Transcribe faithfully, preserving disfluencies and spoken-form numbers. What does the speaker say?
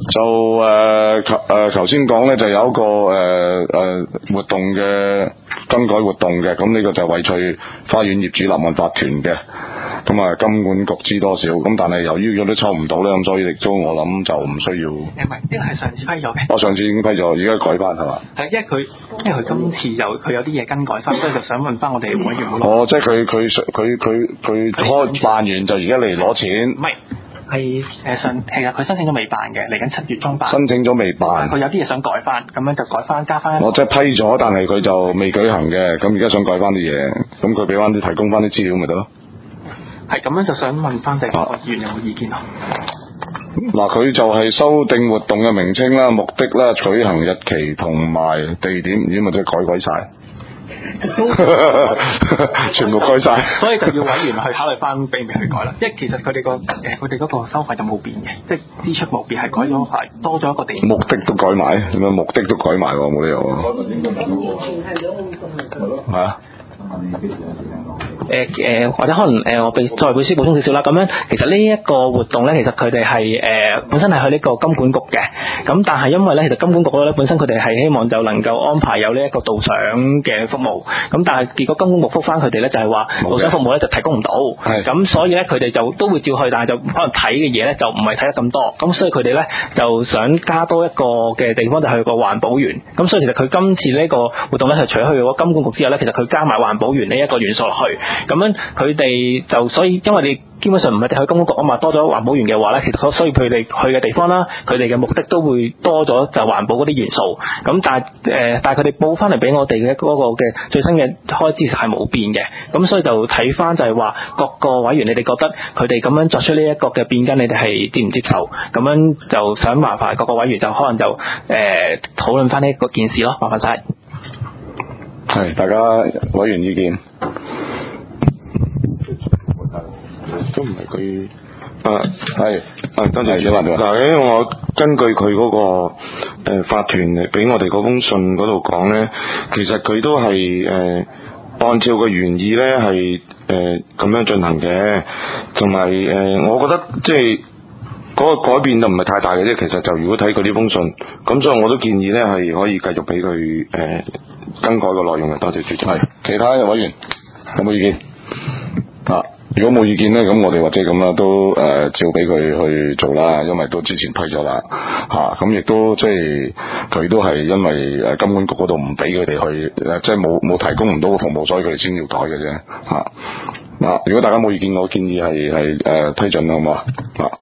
就誒頭誒頭先講咧，就有一個誒誒、呃、活動嘅更改活動嘅，咁呢個就係惠翠花園業主立案法團嘅，咁啊金管局知多少，咁但係由於佢都抽唔到咧，咁所以亦都我諗就唔需要。誒唔係，呢個係上次批咗嘅。 我上次已經批咗，而家改翻係嘛？ 係，因為佢因為佢今次有佢有啲嘢更改翻，所以就想問翻我哋委員會攞。 哦，即係佢佢佢佢佢開辦完就而家嚟攞錢。 唔係。係誒上其實佢申請咗未辦嘅，嚟緊七月中辦。 申請咗未辦， 佢有啲嘢想改翻，咁樣就改翻加翻。 我即係批咗，但係佢就未舉行嘅，咁而家想改翻啲嘢，咁佢俾翻啲提供翻啲資料咪得咯。 係咁樣就想問翻地方議員有冇意見咯？ 嗱，佢就係修訂活動嘅名稱啦、目的啦、舉行日期同埋地點，而家咪即係改鬼晒。全部改晒， 所以就要委員去考慮翻俾唔俾佢改啦。因為其實佢哋個誒佢哋嗰個收費就冇變嘅，即係支出冇變，係改咗係多咗一個地點。 目的都改埋，咁樣目的都改埋喎，冇理由啊。係啊。 誒誒、呃、或者可能誒、呃、我俾再俾書補充少少啦。咁樣其實呢一個活動咧，其實佢哋係誒本身係去呢個金管局嘅。咁但係因為咧，其實金管局咧本身佢哋係希望就能夠安排有呢一個導賞嘅服務。咁但係結果金管局覆翻佢哋咧就係話導賞服務咧就提供唔到。係。咁所以咧佢哋就都會照去，但係就可能睇嘅嘢咧就唔係睇得咁多。咁所以佢哋咧就想加多一個嘅地方就係個環保園。咁所以其實佢今次呢個活動咧係除咗去咗金管局之後咧，其實佢加埋環保園呢一個元素落去。咁樣佢哋就所以因為你基本上唔係去金管局啊嘛，多咗環保園嘅話咧，其實所以佢哋去嘅地方啦，佢哋嘅目的都會多咗就環保嗰啲元素。咁但係誒、呃，但係佢哋報翻嚟俾我哋嘅嗰個嘅最新嘅開支係冇變嘅。咁所以就睇翻就係話各個委員，你哋覺得佢哋咁樣作出呢一個嘅變更，你哋係接唔接受？咁樣就想麻煩各個委員就可能就誒討論翻呢個件事咯，麻煩晒。 係大家委員意見。都唔係佢啊，係啊，多謝主席。嗱，因為我根據佢嗰、那個誒、呃、法團嚟俾我哋嗰封信嗰度講咧，其實佢都係誒、呃、按照個原意咧係誒咁樣進行嘅，同埋誒我覺得即係嗰個改變就唔係太大嘅啫。其實就如果睇佢呢封信，咁所以我都建議咧係可以繼續俾佢誒更改個內容嘅。多謝主席。係其他委員有冇意見啊？如果冇意見咧，咁我哋或者咁啦，都誒、呃、照俾佢去做啦，因為都之前批咗啦，嚇咁亦都即係佢都係因為誒金管局嗰度唔俾佢哋去，誒即係冇冇提供唔到個服務，所以佢哋先要改嘅啫，嚇、啊、嗱。如果大家冇意見，我建議係係誒批准啦，好唔好啊？